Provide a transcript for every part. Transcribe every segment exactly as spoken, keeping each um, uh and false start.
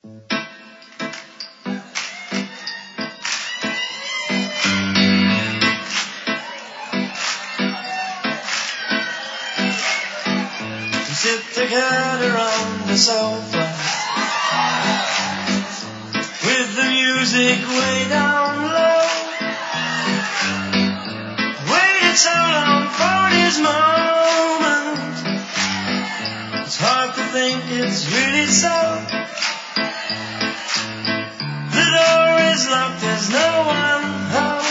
Sit together on the sofa with the music way down low. Waited so long for this moment. It's hard to think it's really so. The door is locked, there's no one home.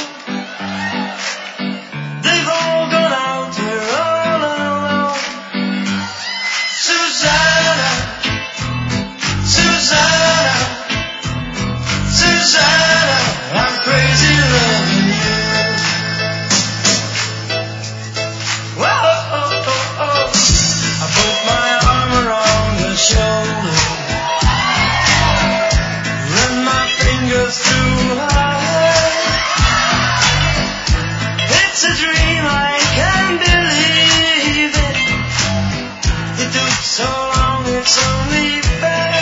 They've all gone out, we're all alone. Susanna, Susanna, Susanna, I'm crazy loving you. Whoa, oh, oh, oh. I put my arm around her shoulder, run my fingers through her hair. It's a dream, I can't believe it. It took so long, it's only fair.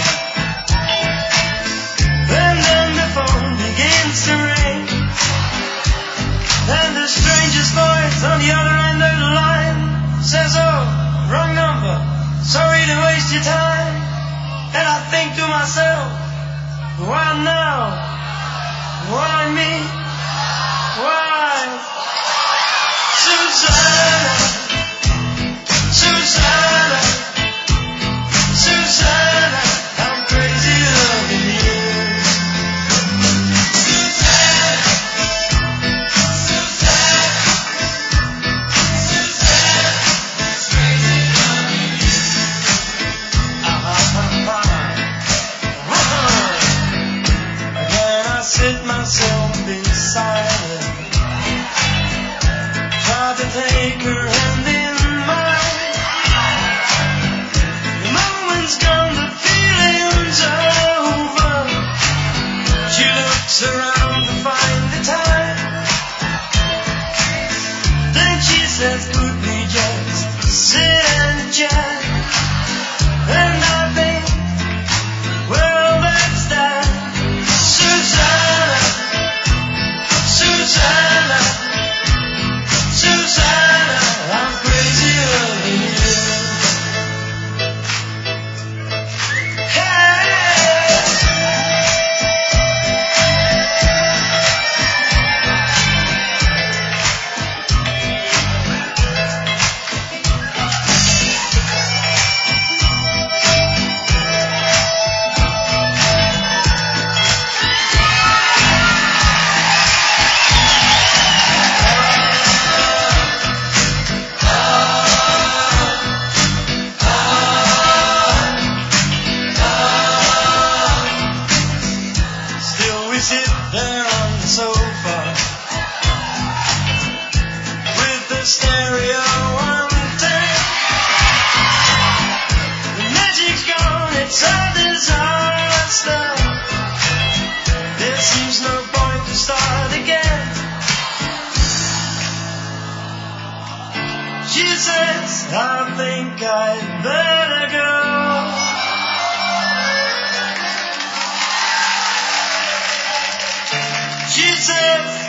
And then the phone begins to ring, and the stranger's voice on the other end of the line says, oh, wrong number, sorry to waste your time. And I think to myself, why now? Why me? Why? Susanna, Susanna, Susanna, I'm crazy loving you. Susanna, Susanna, Susanna, crazy loving you. Uh-huh, uh-huh. Again I sit myself beside her, try to take her hand in mine. The moment's gone, the feeling's over. She looks around to find the time. Then she says, could we just sit and chat? And I think, well, that's that. Susanna, Susanna, Susanna, I'm crazy loving you. Hey. Still we sit there on the sofa with the stereo on tape. The magic's gone, it's a disaster. There seems no point to start again. She says, I think I'd better go. She says,